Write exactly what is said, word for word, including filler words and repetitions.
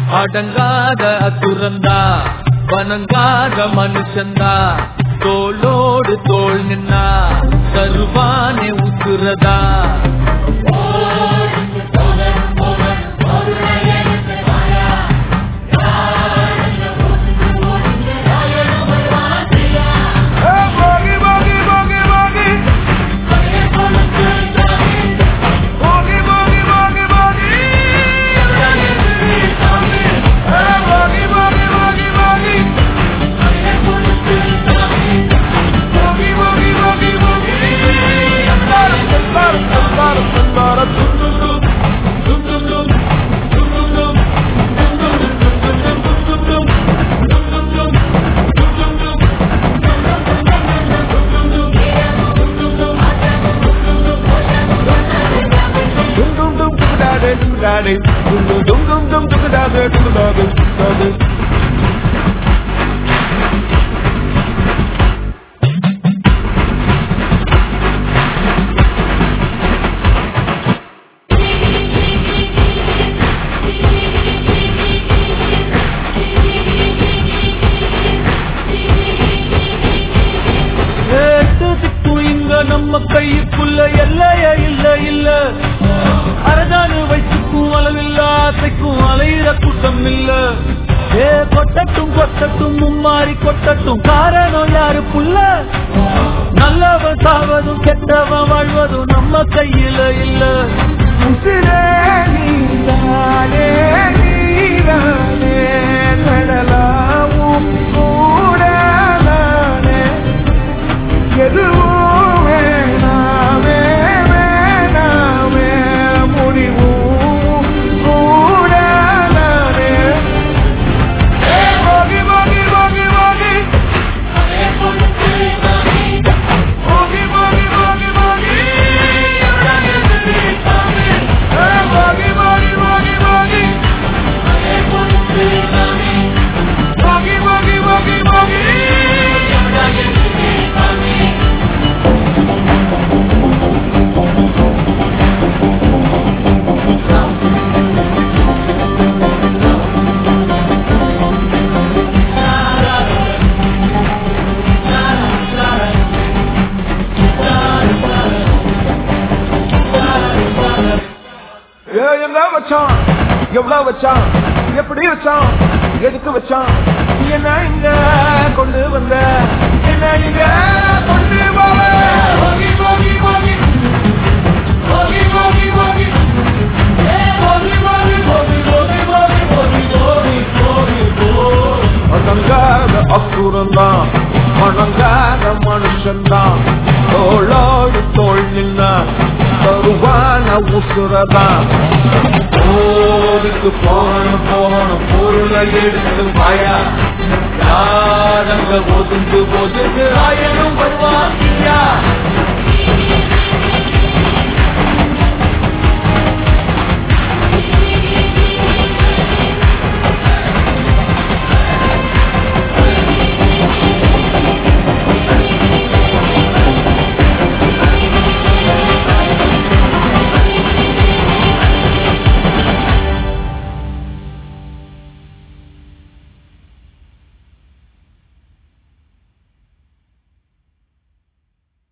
அடங்காத அசுரந்தா வணங்காத மனுஷந்தா தோளோடு தோள் நின்னா தருவானே உசுரதா Dum dum dum dum da da dum da da da. நம்ம கைக்குள்ள எல்லைய இல்ல இல்ல அரதானு வைத்துக்கும் அளவில்ல ஆசைக்கும் அலையிற கூட்டம் இல்ல ஏ கொட்டட்டும் கொட்டட்டும் மும்மாறி கொட்டட்டும் காரணம் யாரு புள்ள நல்லவன் சாவதும் கெட்டவன் வாழ்வதும் நம்ம கையில இல்ல உசிரே நீதானே நீதானே கடலாவும் கூடலானே எதுவும் எவ்வளவு வச்சான் எப்படி வச்சான் எதுக்கு வச்சான் என்ன இங்க கொண்டு வந்த என்ன இங்க கொண்டு அடங்காத அசுரந்தான் வணங்காத மனுஷன்தான் தோளோடு தோள் நின்னா தருவான உசுரதான் போருக்கு போன போன பொருளை எடுத்து மாயா யாரங்க ஒதுங்கு ஒதுங்கு ஆயனும் வருவாங்க